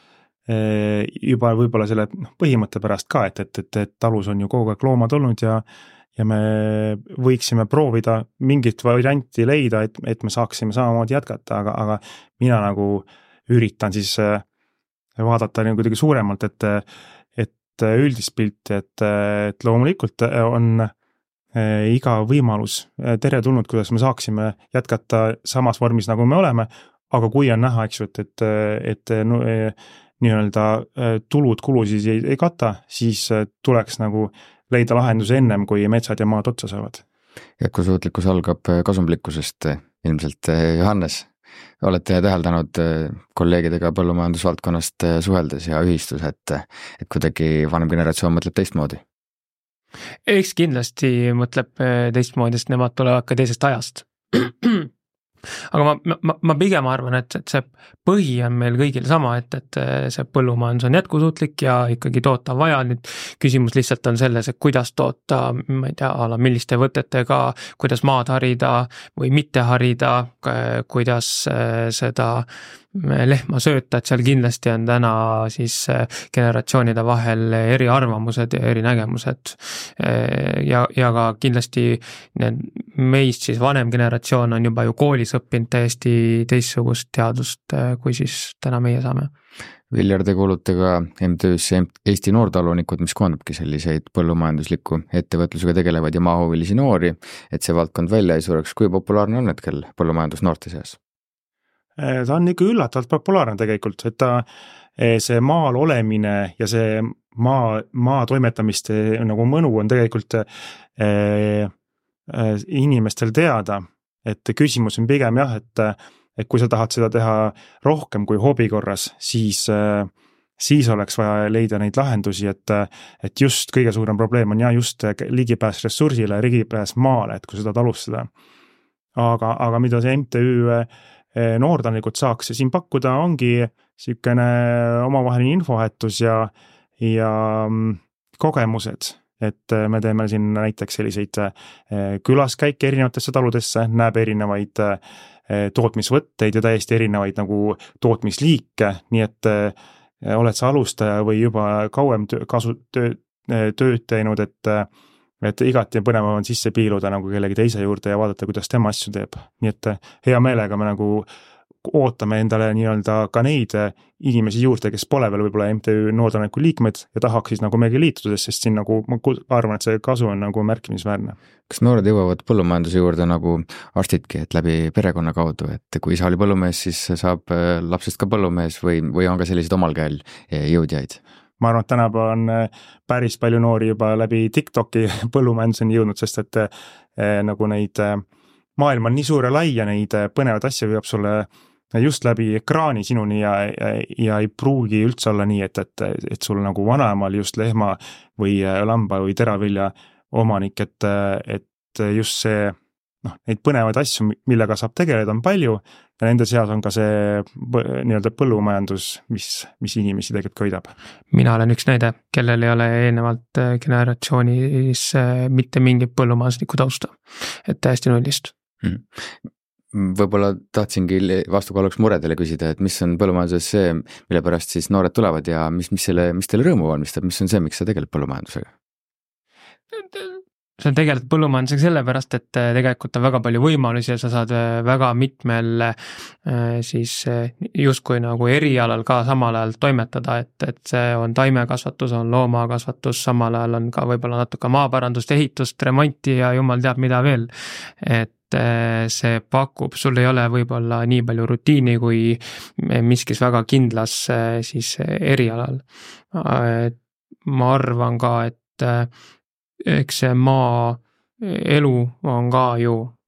juba võib-olla selle põhimõtte pärast ka, et, et, et, et talus on ju kogu aeg loomad olnud ja, ja me võiksime proovida mingit varianti leida, et, et me saaksime samamoodi jätkata, aga, aga mina nagu üritan siis vaadata nagu kuidagi suuremalt, et, et üldist pilti, et, et loomulikult on iga võimalus teretulnud, kuidas me saaksime jätkata samas vormis, nagu me oleme, aga kui on näha, eks ju, et, et, et no, nii-öelda tulud kulusid ei, ei kata, siis tuleks nagu leida lahenduse ennem, kui metsad ja maad otsa saavad. Jätkusuutlikkus algab kasumlikkusest ilmselt. Johannes, olete täheldanud kolleegidega põllumajandusvaldkonnast suheldes ja ühistus, et, et kuidagi vanem generatsioon mõtleb teistmoodi? Eks kindlasti mõtleb teistmoodi, sest nemad tulevad ka teisest ajast. Aga ma, ma, ma pigem arvan, et, et see põhi on meil kõigil sama, et, et see põllumajandus on jätkusuutlik ja ikkagi toota vaja. Nüüd küsimus lihtsalt on selles, et kuidas toota, ma ei tea, ala milliste võtetega, kuidas maad harida või mitte harida, kuidas seda lehma sööta, et seal kindlasti on täna siis generatsioonide vahel eri arvamused ja eri nägemused ja, ja ka kindlasti need meist siis vanem generatsioon on juba ju koolis õppinud täiesti teistsugust teadust, kui siis täna meie saame. Viljar, te kuulute ka M T Üsse Eesti Noortalunikud, mis koondabki selliseid põllumajandusliku ettevõtlusega tegelevaid ja maahuvilisi noori, et see valdkond välja ei sureks. Kui populaarne on hetkel põllumajandus noorte seas? Ta on ikka üllatavalt populaarne tegelikult, et ta, see maal olemine ja see maa, maa toimetamiste nagu mõnu on tegelikult eh, inimestel teada, et küsimus on pigem jah, et, et kui sa tahad seda teha rohkem kui hobi korras, siis, siis oleks vaja leida neid lahendusi, et, et just kõige suurem probleem on ja just ligipääs ressursile, ligipääs maale, et kui seda talustada. Aga, aga mida see M T Ü noortanikud saaks siin pakkuda, ongi sükene omavaheline infovahetus ja, ja kogemused, et me teeme siin näiteks selliseid külaskäike erinevatesse taludesse, näeb erinevaid tootmisvõtteid ja täiesti erinevaid nagu tootmisliike, nii et oled sa alustaja või juba kauem töö, kasu, töö, tööd teinud, et et igati põnevam on sisse piiluda nagu kellegi teise juurde ja vaadata, kuidas tema asju teeb. Nii et hea meelega me nagu ootame endale nii-öelda ka neid inimesi juurde, kes pole veel võib-olla M T Ü noortaniku liikmed ja tahaks siis nagu meiega liituda, sest siin nagu ma arvan, et see kasu on nagu märkimisväärne. Kas noored jõuavad põllumajanduse juurde nagu arstidki, et läbi perekonna kaudu, et kui isa oli põllumees, siis saab lapsest ka põllumees või, või on ka sellised omal käel jõudjaid? Ma arvan, et tänapäeval on päris palju noori juba läbi TikToki põllumajanduseni jõudnud, sest et eh, nagu neid eh, maailm on nii suur ja lai ja neid põnevad asju viib sulle just läbi ekraani sinuni ja, ja, ja ei pruugi üldse olla nii, et, et, et sul nagu vanaemal just lehma või lamba või teravilja omanik, et, et just see, noh, neid põnevaid asju, millega saab tegeleda, on palju ja nende seas on ka see nii-öelda põllumajandus, mis, mis inimesi tegelikult köidab. Mina olen üks näide, kellel ei ole eelnevalt generatsioonis mitte mingit põllumajanduslikku tausta, et täiesti nullist. Hmm. Võib-olla tahtsingi vastukaaluks muredele küsida, et mis on põllumajanduses see, mille pärast siis noored tulevad ja mis, mis, selle, mis teile rõõmu valmistab, mis on see, miks sa tegeled põllumajandusega? See on tegelikult põllumajandusega sellepärast, et tegelikult on väga palju võimalusi ja sa saad väga mitmel siis justkui nagu erialal ka samal ajal toimetada, et, et see on taimekasvatus, on loomakasvatus, samal ajal on ka võib-olla natuke maaparandust, ehitust, remonti ja jumal teab mida veel, et see pakub, sul ei ole võib-olla nii palju rutiini kui miskis väga kindlas siis erialal. Ma arvan ka, et eks see maa elu on ka ju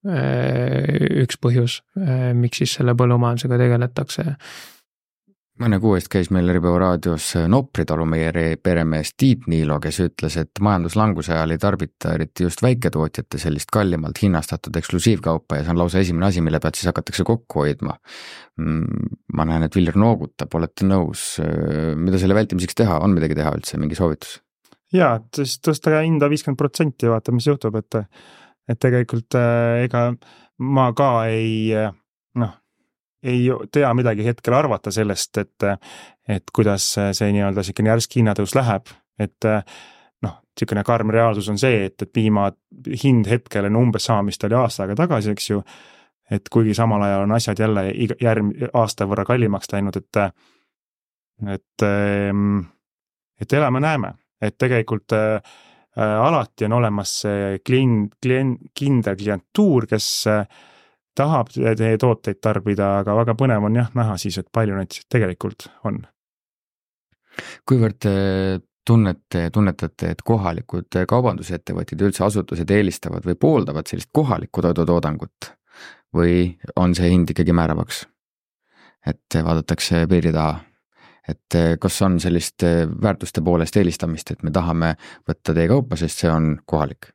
üks põhjus, miks siis selle põllumajandusega tegeletakse. Mõne kuu eest käis meil Äripäeva raadios Nopri talumeie peremees Tiit Niilo, kes ütles, et majanduslanguse ajal ei tarbita eriti just väiketootjate sellist kallimalt hinnastatud eksklusiivkaupa ja see on lausa esimene asi, mille pealt siis hakatakse kokku hoidma. Ma näen, et Viljar noogutab, olete nõus, mida selle vältimiseks teha, on midagi teha üldse, mingi soovitus? Jaa, siis tõsta hinda viiskümmend protsenti ja vaata, mis juhtub, et, et tegelikult ega ma ka ei, noh, ei tea midagi hetkel arvata sellest, et, et kuidas see nii-öelda selline järsk hinnatõus läheb, et noh, selline karm reaalsus on see, et, et piima hind hetkel on umbes sama, mis ta oli aasta aega tagasi, eks ju, et kuigi samal ajal on asjad jälle järg, aasta võrra kallimaks läinud, et, et, et elame näeme, et tegelikult äh, alati on olemas see klient, klient, kindel klientuur, kes äh, tahab teie tooteid tarbida, aga väga põnev on jah näha siis, et palju neid tegelikult on. Kuivõrd te tunnete, tunnetate, et kohalikud kaubandusettevõtted ja üldse asutused eelistavad või pooldavad sellist kohalikku toidutoodangut või on see hind ikkagi määravaks? Et vaadatakse piiri taha, et kas on sellist väärtuste poolest eelistamist, et me tahame võtta teie kaupa, sest see on kohalik?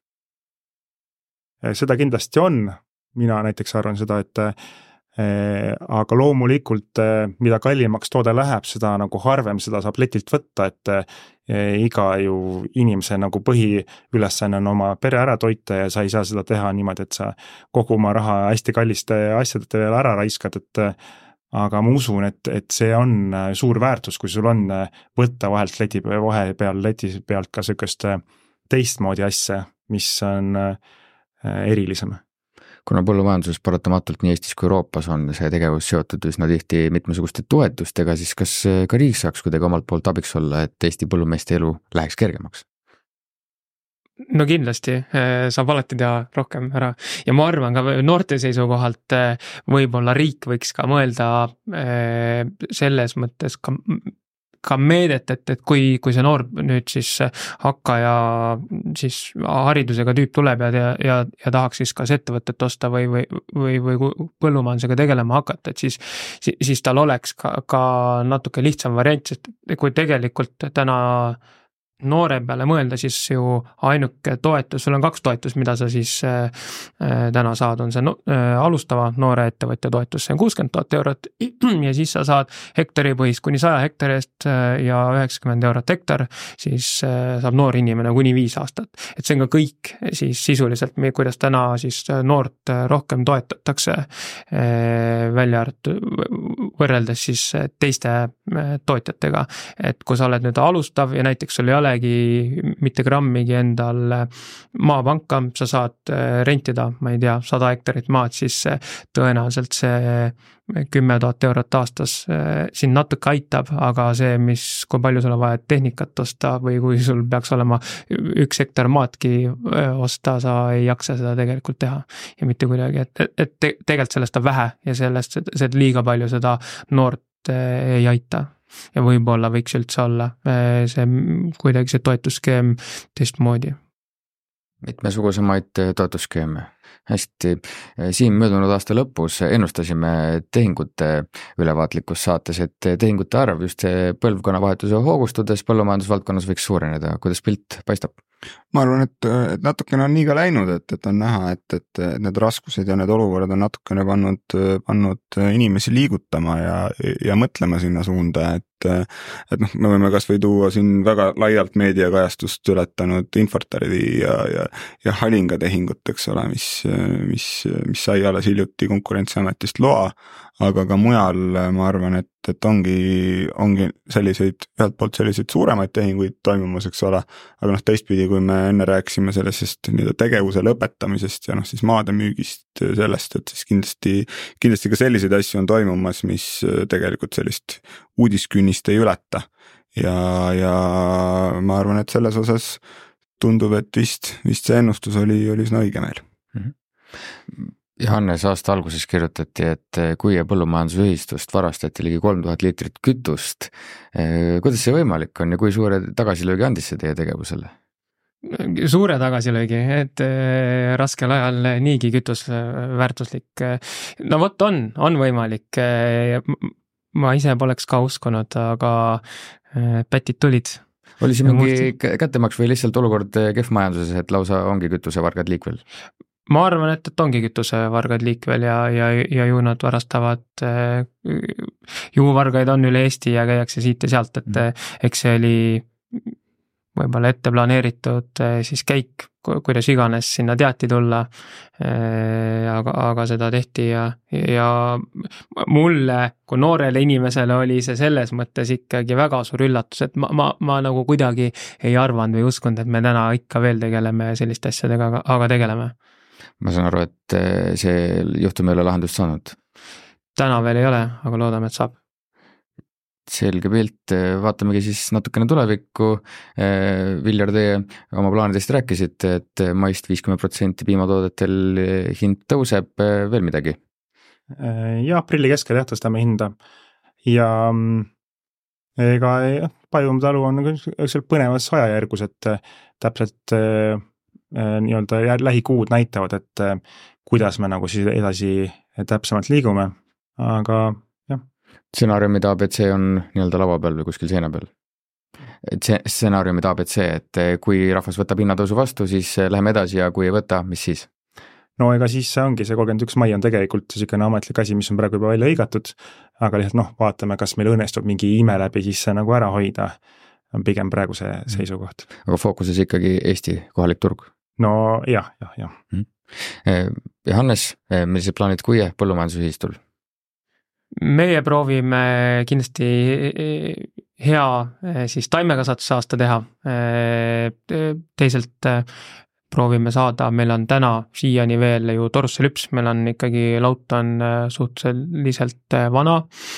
Seda kindlasti on. Mina näiteks arvan seda, et eh, aga loomulikult eh, mida kallimaks toode läheb, seda nagu harvem seda saab letilt võtta, et eh, iga ju inimese nagu põhiülesanne on oma pere ära toita ja sa ei saa seda teha niimoodi, et sa kogu oma raha hästi kalliste asjadete veel ära raiskad, et aga ma usun, et, et see on suur väärtus, kui sul on võtta vahelt leti vahe peal, leti pealt ka sellist teistmoodi asja, mis on erilisem. Kuna põllumajanduses paratamatult nii Eestis kui Euroopas on see tegevus seotud üsna tihti mitmesuguste toetustega, siis kas ka riik saaks kuidagi omalt poolt abiks olla, et Eesti põllumeeste elu läheks kergemaks? No kindlasti saab alati teha rohkem ära ja ma arvan ka noorte seisukohalt võib-olla riik võiks ka mõelda selles mõttes ka ka meedet, et, et kui, kui see noor nüüd siis hakkaja siis haridusega tüüp tuleb ja, ja, ja tahaks siis kas ettevõtet osta või, või, või, või põllumajandusega tegelema hakata, et siis, siis tal oleks ka, ka natuke lihtsam variant, sest kui tegelikult täna noore peale mõelda, siis ju ainuke toetus, sul on kaks toetus, mida sa siis äh, täna saad, on see no, äh, alustava noore ettevõtja toetus, see on kuuskümmend tuhat eurot ja siis sa saad hektari põhist kuni saja hektari eest äh, ja üheksakümmend eurot hektar, siis äh, saab noor inimene kuni viis aastat. Et see on ka kõik siis sisuliselt, kuidas täna siis noort rohkem toetatakse äh, välja võrreldes siis teiste äh, tootjatega, et kui sa oled nüüd alustav ja näiteks sul ei ole mitte grammigi endal maapanka, sa saad rentida, ma ei tea, sada hektarit maad, siis tõenäoliselt see kümme tuhat eurot aastas siin natuke aitab, aga see, mis, kui palju sul on vaja tehnikat osta või kui sul peaks olema üks hektar maadki osta, sa ei jaksa seda tegelikult teha ja mitte kuidagi, et, et te, tegelikult sellest on vähe ja sellest, see liiga palju seda noort ei aita. Ja võib-olla võiks üldse olla see, kuidagi see toetusskeem teistmoodi. Mitmesugusemaid toetusskeeme. Hästi, siin möödunud aasta lõpus ennustasime tehingute ülevaatlikus saates, et tehingute arv just põlvkonnavahetuse hoogustudes põllumajandusvaldkonnas võiks suureneda. Kuidas pilt paistab? Ma arvan, et, et natukene on nii ka läinud, et, et on näha, et, et need raskused ja need olukorrad on natukene pannud, pannud inimesi liigutama ja, ja mõtlema sinna suunda, et et noh, me võime kas või tuua siin väga laialt meediakajastust ületanud Infortari ja, ja, ja Halinga tehingut, eks ole, mis, mis, mis sai alles hiljuti Konkurentsiametist loa, aga ka mujal ma arvan, et, et ongi, ongi selliseid, ühelt poolt selliseid suuremaid tehinguid toimumas, eks ole, aga noh, teistpidi, kui me enne rääkisime sellest nii-öelda tegevuse lõpetamisest ja noh, siis maade müügist sellest, et siis kindlasti, kindlasti ka selliseid asju on toimumas, mis tegelikult sellist uudiskünnist ei ületa ja, ja ma arvan, et selles osas tundub, et vist, vist see ennustus oli, oli üsna õige meil. Mm-hmm. Johannes, aasta alguses kirjutati, et Kuie põllumajandusühistust varastati ligi kolm tuhat liitrit kütust. Kuidas see võimalik on ja kui suure tagasilöögi andis see teie tegevusele? suure tagasilöögi, et raskel ajal niigi kütus väärtuslik. No vot on, on võimalik. Ma ise poleks ka uskunud, aga pätid tulid. Oli see mingi kättemaks või lihtsalt olukord kehv majanduses, et lausa ongi kütusevargad liikvel? Ma arvan, et, et ongi kütusevargad liikvel ja, ja, ja ju nad varastavad, ju vargaid on üle Eesti ja käiakse siit ja sealt, et eks see oli võib-olla ette planeeritud siis käik, kuidas iganes sinna teati tulla, aga, aga seda tehti ja, ja mulle kui noorele inimesele oli see selles mõttes ikkagi väga suur üllatus, et ma, ma, ma nagu kuidagi ei arvanud või uskunud, et me täna ikka veel tegeleme selliste asjadega, aga tegeleme. Ma saan aru, et see juhtum ei ole lahendust saanud. Täna veel ei ole, aga loodame, et saab. Selge pilt, vaatamegi siis natukene tulevikku. Viljar, teie oma plaanidest rääkisite, et maist viiskümmend protsenti piimatoodetel hind tõuseb, veel midagi? Ja aprilli keskel jah, tõstame hinda ja ega Pajumaa-talu on põnevas ajajärgus, et täpselt nii-öelda lähikuud näitavad, et kuidas me nagu siis edasi täpsemalt liigume, aga stsenaariumid A B C on nii-öelda lava peal või kuskil seina peal. Et see stsenaariumid A B C, et kui rahvas võtab hinnatõusu vastu, siis läheme edasi ja kui ei võta, mis siis? No ega siis see ongi, see kolmkümmend üks mai on tegelikult selline ametlik asi, mis on praegu juba välja hõigatud, aga lihtsalt noh, vaatame, kas meil õnnestub mingi ime läbi siis see nagu ära hoida, on pigem praegu see seisukoht. Aga fookuses ikkagi Eesti kohalik turg? No jah, jah, jah. Johannes, millised plaanid kui põllumajandusühistul? Meie proovime kindlasti hea siis taimekasvatuse aasta teha. Teiselt proovime saada, meil on täna siiani veel ju torselüps, meil on ikkagi laut on suhteliselt vana,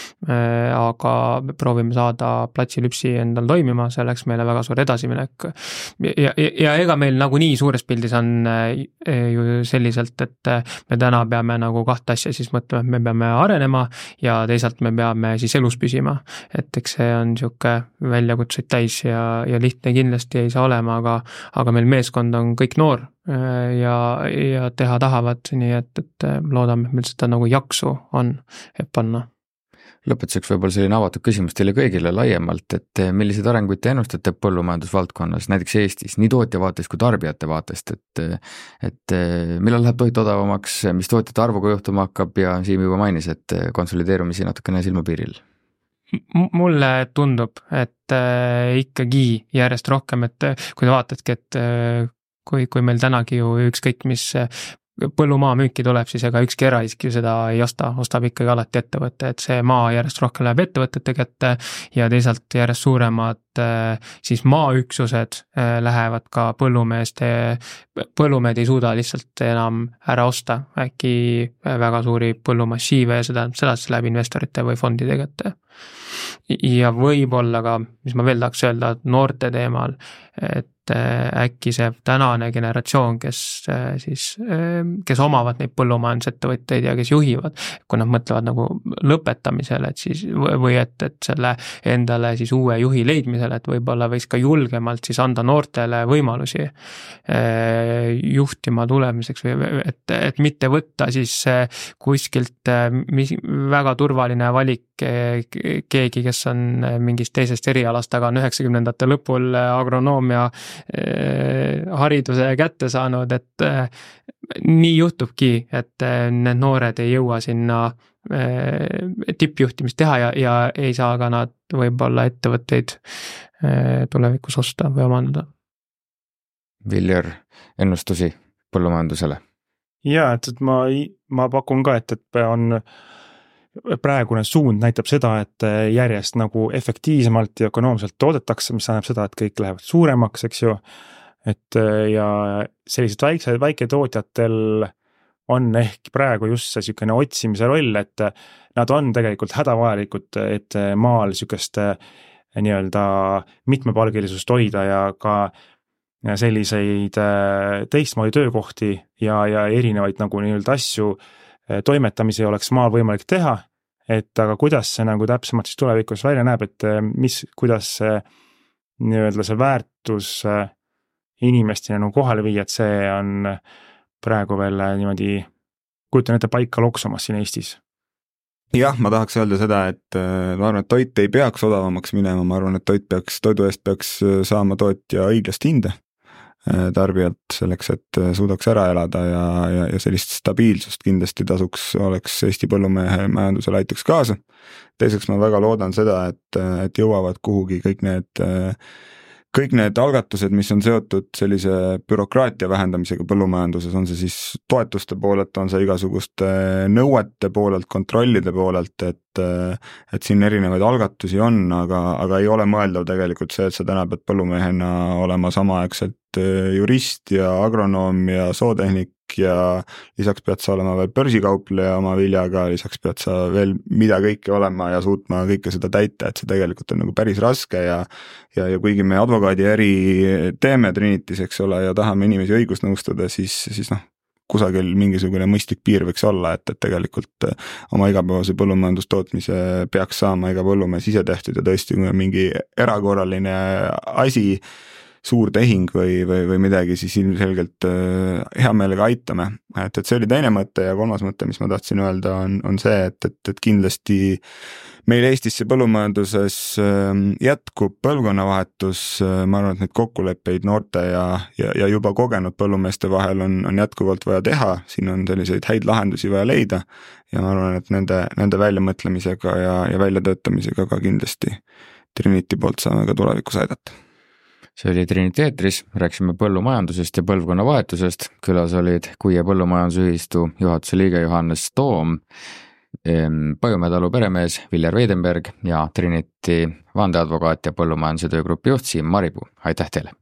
aga proovime saada platsilüpsi endal toimima, see oleks meile väga suur edasiminek. Ja, ja, ja ega meil nagu nii suures pildis on ju selliselt, et me täna peame nagu kahte asja siis mõtlema, et me peame arenema ja teisalt me peame siis elus püsima. Et eks see on siuke väljakutsuid täis ja, ja lihtne kindlasti ei saa olema, aga, aga meil meeskond on kõik noor ja, ja teha tahavad, nii et, et loodame, et meil seda nagu jaksu on, et panna. Lõpetuseks võib-olla selline avatud küsimus teile kõigile laiemalt, et millised arenguid te ennustate põllumajandusvaldkonnas, näiteks Eestis, nii tootja vaatest kui tarbijate vaatest, et, et millal läheb toit odavamaks, mis tootjate arvuga juhtuma hakkab ja Siim juba mainis, et konsolideerumisi natukene silmapiiril? Mulle tundub, et ikkagi järjest rohkem, et kui te vaatadki, et kui, kui meil tänagi ju ükskõik mis põllumaa müüki tuleb, siis ega ükski eraisik ju seda ei osta, ostab ikkagi alati ettevõtte, et see maa järjest rohkem läheb ettevõtete kätte ja teisalt järjest suuremad siis maaüksused lähevad ka põllumeeste, põllumeed ei suuda lihtsalt enam ära osta, äkki väga suuri põllumassiive ja seda, seda siis läheb investorite või fondide kätte. Ja võib-olla ka, mis ma veel tahaks öelda noorte teemal, et äkki see tänane generatsioon, kes siis, kes omavad neid põllumajandusettevõtteid ja kes juhivad, kui nad mõtlevad nagu lõpetamisele, et siis, või et, et selle endale siis uue juhi leidmisele, et võib-olla võiks ka julgemalt siis anda noortele võimalusi juhtima tulemiseks või et, et mitte võtta siis kuskilt mis, väga turvaline valik keegi, kes on mingist teisest erialast, aga on üheksakümnendate lõpul agronoomia hariduse kätte saanud, et nii juhtubki, et need noored ei jõua sinna tippjuhtimist teha ja, ja ei saa ka nad võib-olla ettevõtteid tulevikus osta või omandada. Viljar, ennustusi põllumajandusele? Jaa, et, et ma, ma pakun ka, et, et on praegune suund näitab seda, et järjest nagu efektiivsemalt ja ökonoomselt toodetakse, mis tähendab seda, et kõik lähevad suuremaks, eks ju, et ja sellised väikse, väiketootjatel on ehk praegu just see sükene otsimise roll, et nad on tegelikult hädavajalikud, et maal sükest nii-öelda mitmepalgelisust hoida ja ka selliseid teistmoodi töökohti ja, ja erinevaid nagu nii-öelda asju toimetamisi oleks maal võimalik teha, et aga kuidas see nagu täpsemalt siis tulevikus välja näeb, et mis, kuidas see nii-öelda see väärtus inimesteni nagu kohale viia, et see on praegu veel niimoodi, kujutan ette paika loksumas siin Eestis. Jah, ma tahaks öelda seda, et ma arvan, et toit ei peaks odavamaks minema, ma arvan, et toit peaks, toidu eest peaks saama tootja õiglast hinda tarbijalt selleks, et suudaks ära elada ja, ja, ja sellist stabiilsust kindlasti tasuks, oleks Eesti põllumehe majandusele aitaks kaasa. Teiseks ma väga loodan seda, et, et jõuavad kuhugi kõik need, kõik need algatused, mis on seotud sellise bürokraatia vähendamisega põllumajanduses, on see siis toetuste poolelt, on see igasuguste nõuete poolelt, kontrollide poolelt, et, et siin erinevaid algatusi on, aga, aga ei ole mõeldav tegelikult see, et sa täna pead põllumehena olema samaaegselt jurist ja agronoom ja sootehnik ja lisaks pead sa olema veel börsikaupleja oma viljaga, lisaks pead sa veel mida kõike olema ja suutma kõike seda täita, et see tegelikult on nagu päris raske ja ja, ja kuigi me advokaadi äri teeme Trinitis, eks ole, ja tahame inimesi õigusnõustada, siis, siis noh, kusagil mingisugune mõistlik piir võiks olla, et, et tegelikult oma igapäevase põllumajandustootmise peaks saama iga põllumees ise tehtud ja tõesti mingi erakorraline asi, suur tehing või, või, või midagi, siis ilmselgelt äh, hea meelega aitame. Et, et see oli teine mõte ja kolmas mõte, mis ma tahtsin öelda, on, on see, et, et, et kindlasti meil Eestisse põllumajanduses äh, jätkub põlvkonnavahetus, äh, ma arvan, et neid kokkuleppeid noorte ja, ja, ja juba kogenud põllumeeste vahel on, on jätkuvalt vaja teha, siin on selliseid häid lahendusi vaja leida ja ma arvan, et nende, nende väljamõtlemisega ja, ja väljatöötamisega ka kindlasti Trinity poolt saame ka tulevikus aidata. See oli Trinity eetris, rääksime põllumajandusest ja põlvkonnavahetusest, külas olid Kuie põllumajandusühistu juhatuse liige Johannes Toom, Pajumäe talu peremees Viljar Veidenberg ja Trinity vandeadvokaat ja põllumajanduse töögrupi juht Siim Maripuu. Aitäh teile!